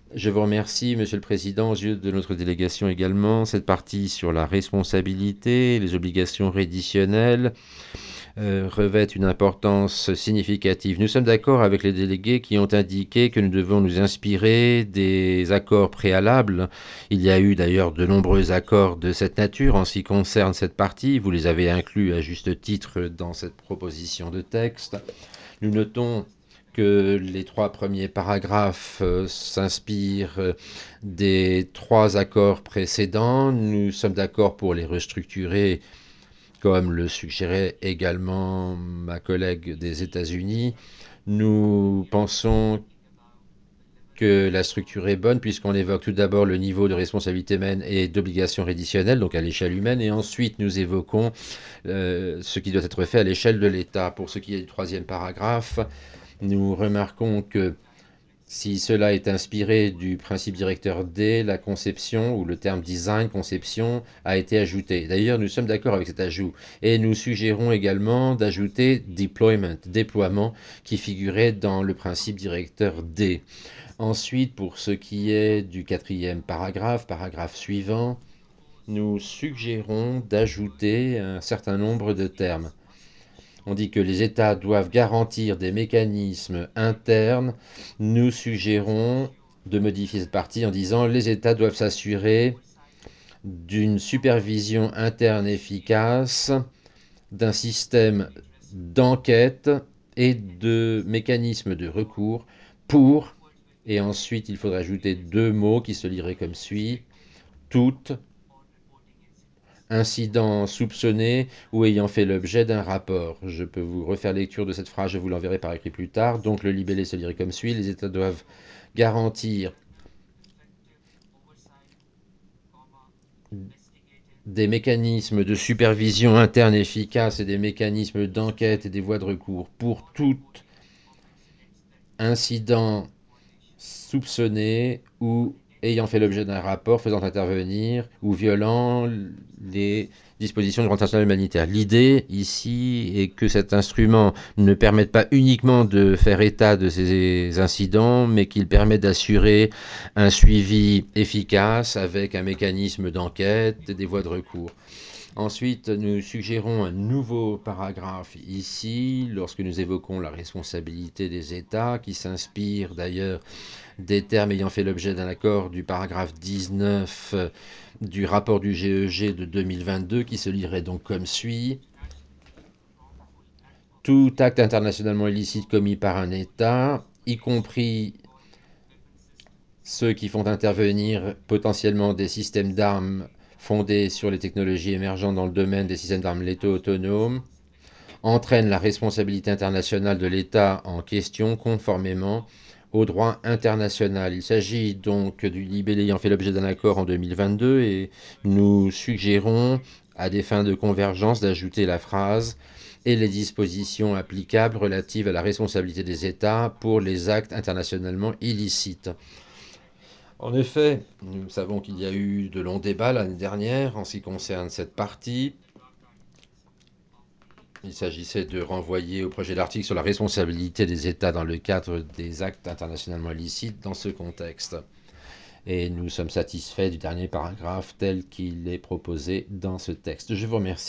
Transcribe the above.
Je vous remercie, Monsieur le Président, aux yeux de notre délégation également. Cette partie sur la responsabilité, les obligations réditionnelles revêt une importance significative. Nous sommes d'accord avec les délégués qui ont indiqué que nous devons nous inspirer des accords préalables. Il y a eu d'ailleurs de nombreux accords de cette nature en ce qui concerne cette partie. Vous les avez inclus à juste titre dans cette proposition de texte. Nous notons que les trois premiers paragraphes s'inspirent des trois accords précédents. Nous sommes d'accord pour les restructurer, comme le suggérait également ma collègue des États-Unis. Nous pensons que la structure est bonne puisqu'on évoque tout d'abord le niveau de responsabilité humaine et d'obligation réditionnelle, donc à l'échelle humaine, et ensuite nous évoquons ce qui doit être fait à l'échelle de l'État. Pour ce qui est du troisième paragraphe, nous remarquons que si cela est inspiré du principe directeur D, la conception ou le terme design conception a été ajouté. D'ailleurs, nous sommes d'accord avec cet ajout et nous suggérons également d'ajouter deployment, déploiement, qui figurait dans le principe directeur D. Ensuite, pour ce qui est du quatrième paragraphe, paragraphe suivant, nous suggérons d'ajouter un certain nombre de termes. On dit que les États doivent garantir des mécanismes internes. Nous suggérons de modifier cette partie en disant les États doivent s'assurer d'une supervision interne efficace, d'un système d'enquête et de mécanismes de recours pour, et ensuite il faudrait ajouter deux mots qui se liraient comme suit, toute incident soupçonné ou ayant fait l'objet d'un rapport. Je peux vous refaire lecture de cette phrase, je vous l'enverrai par écrit plus tard. Donc le libellé se lirait comme suit, les États doivent garantir des mécanismes de supervision interne efficaces et des mécanismes d'enquête et des voies de recours pour tout incident soupçonné ou ayant fait l'objet d'un rapport faisant intervenir ou violant les dispositions du droit international humanitaire. L'idée ici est que cet instrument ne permette pas uniquement de faire état de ces incidents, mais qu'il permette d'assurer un suivi efficace avec un mécanisme d'enquête et des voies de recours. Ensuite, nous suggérons un nouveau paragraphe ici, lorsque nous évoquons la responsabilité des États, qui s'inspire d'ailleurs des termes ayant fait l'objet d'un accord du paragraphe 19 du rapport du GEG de 2022, qui se lirait donc comme suit. Tout acte internationalement illicite commis par un État, y compris ceux qui font intervenir potentiellement des systèmes d'armes fondés sur les technologies émergentes dans le domaine des systèmes d'armes létaux autonomes, entraîne la responsabilité internationale de l'État en question conformément au droit international. Il s'agit donc du libellé ayant fait l'objet d'un accord en 2022 et nous suggérons, à des fins de convergence, d'ajouter la phrase et les dispositions applicables relatives à la responsabilité des États pour les actes internationalement illicites. En effet, nous savons qu'il y a eu de longs débats l'année dernière en ce qui concerne cette partie. Il s'agissait de renvoyer au projet d'article sur la responsabilité des États dans le cadre des actes internationalement illicites dans ce contexte. Et nous sommes satisfaits du dernier paragraphe tel qu'il est proposé dans ce texte. Je vous remercie.